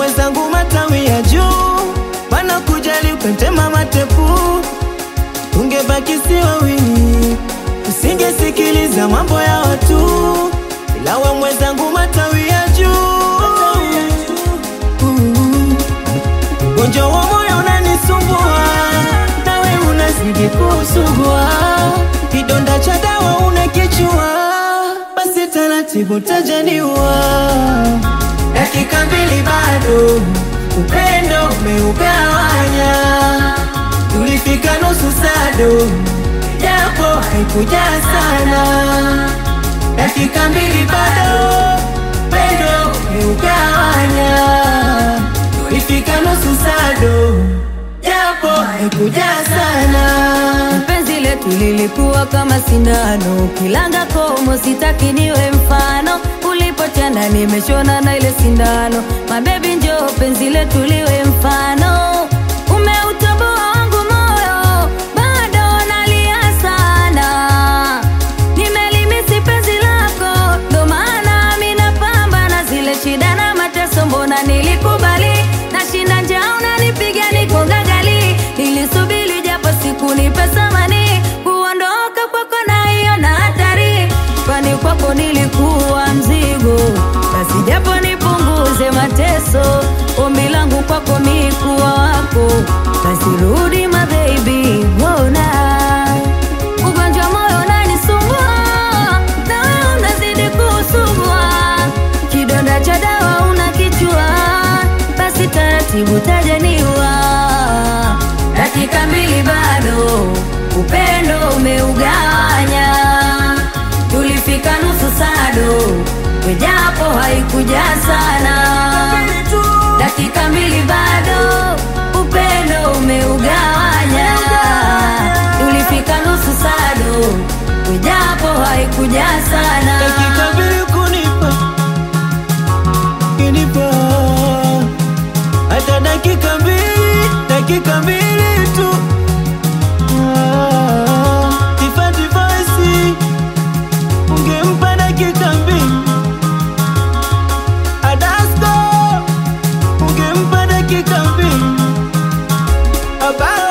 mwenzangu matawi ya juu, wana kujali ukatema matepu. Ungebaki si wawili, usingesikiliza mambo ya watu. Ila we mwenzangu matawi ya juu, gonjwa wa moyo unanisumbua, nawe unazidi kusugua. Kidonda cha dawa unakichua, basi taratibu tajaniwa. Dakika mbili bado, upendo umeugawanya. Tulifika nusu sado, japo haikuja sana. Dakika mbili bado, upendo umeugawanya. Tulifika nusu sado, japo haikuja sana. Penzi letu lilikuwa kama sindano, kilanga komo sitaki niwe mfano. Ulipochana nimeshona na ile sindano, mabebi njoo penzi letu liwe mfano. Umeutoboa wangu moyo, bado nalia sana. Nimelimisi penzi lako, ndo maana mimi napambana zile shida na mateso. Mbona nilikubali, nashinda njaa unanipiga niko gagali. Nilisubiri japo siku nipe samani, kuondoka kwako na hiyo na hatari. Kwani kwako nilikuwa mzigo, basi japo nipunguze mateso. Ombi langu kwako mimi kuwa wako, basi rudi my baby, mbona ugonjwa moyo unanisumbua, na wewe unazidi kusugua. Kidonda cha dawa unakichua, basi taratibu tajaniwa. Dakika mbili bado, upendo umeugawanya. Tulifika nusu sado, japo haikuja sana. Dakika mbili bado, upendo umeugawanya. Tulifika nusu sado, japo haikuja sana. Dakika mbili kunipa, kinipa. Hata dakika mbili tu. Tifati fasi, ungempa dakika mbili. Adasko, ungempa dakika mbili. Aba